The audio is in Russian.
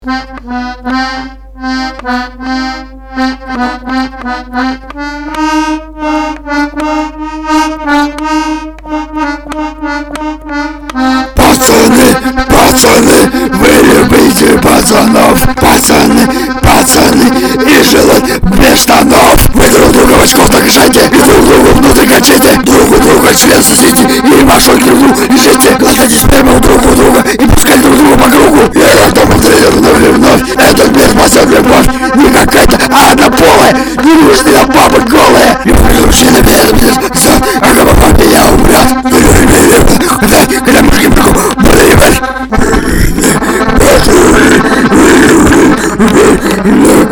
Пацаны, вы любите пацанов. Пацаны, и желать без штанов. Вы друг друга в очков так жайте, и друг другу внутрь качайте. Друг у друга член сосите, и мошонки лежите. Глотайте сперму друг у друга, и пускай друг другу по кругу. И это повторяю вновь и вновь. Этот мир спасет любовь. Не какая-то, а однополая. Не нужны нам бабы голые. Любовь мужчина без а как папа меня умрет. Когда мужики были